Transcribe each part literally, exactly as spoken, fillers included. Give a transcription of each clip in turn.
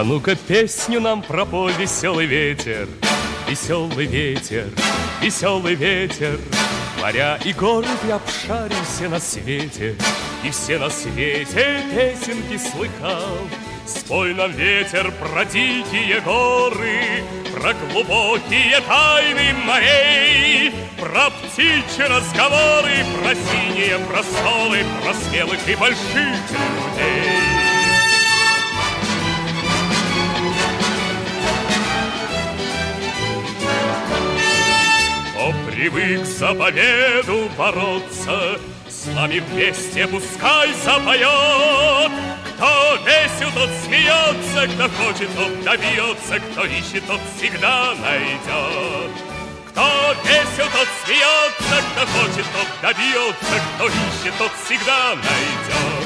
А ну-ка песню нам пропой, веселый ветер, веселый ветер, веселый ветер. Моря и горы я обшарил все на свете, и все на свете песенки слыхал. Спой нам, ветер, про дикие горы, про глубокие тайны морей, про птичьи разговоры, про синие просторы, про смелых и больших людей. Кто привык за победу бороться, с нами вместе пускай запоет. Кто весел, тот смеется, кто хочет, тот добьется, кто ищет, тот всегда найдет. Кто весел, тот смеется, кто хочет, тот добьется, кто ищет, тот всегда найдет.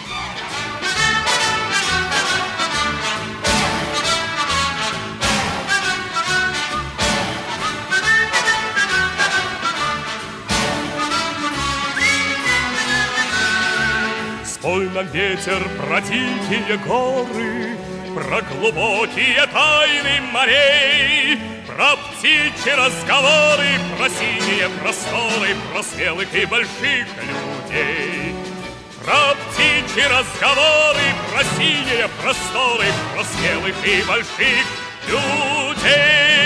Спой нам, ветер, про дикие горы, про глубокие тайны морей, про птичьи разговоры, про синие просторы, про смелых и больших людей. Про птичьи разговоры, про синие просторы, про смелых и больших людей.